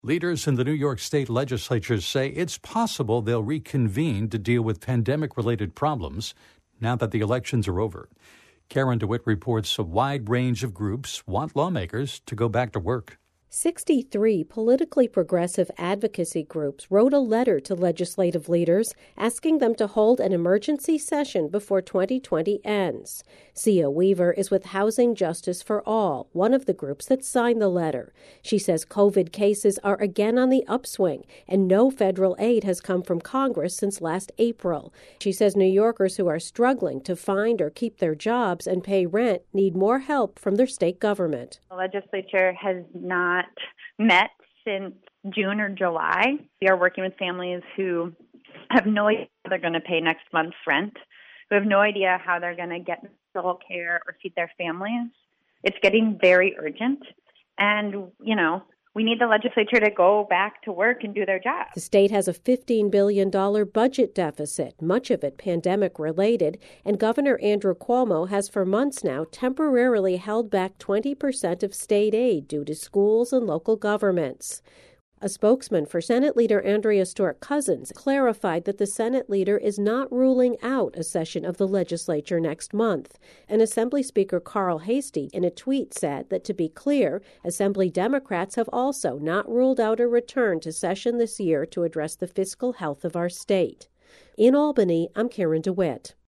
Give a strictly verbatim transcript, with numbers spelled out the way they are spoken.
Leaders in the New York State legislature say it's possible they'll reconvene to deal with pandemic-related problems now that the elections are over. Karen DeWitt reports a wide range of groups want lawmakers to go back to work. sixty-three politically progressive advocacy groups wrote a letter to legislative leaders asking them to hold an emergency session before twenty twenty ends. Sia Weaver is with Housing Justice for All, one of the groups that signed the letter. She says COVID cases are again on the upswing, and no federal aid has come from Congress since last April. She says New Yorkers who are struggling to find or keep their jobs and pay rent need more help from their state government. The legislature has not met since June or July. We are working with families who have no idea how they're going to pay next month's rent, who have no idea how they're going to get medical care or feed their families. It's getting very urgent. And, you know, we need the legislature to go back to work and do their job. The state has a fifteen billion dollars budget deficit, much of it pandemic-related, and Governor Andrew Cuomo has for months now temporarily held back twenty percent of state aid due to schools and local governments. A spokesman for Senate Leader Andrea Stewart-Cousins clarified that the Senate leader is not ruling out a session of the legislature next month. And Assembly Speaker Carl Heastie in a tweet said that, to be clear, Assembly Democrats have also not ruled out a return to session this year to address the fiscal health of our state. In Albany, I'm Karen DeWitt.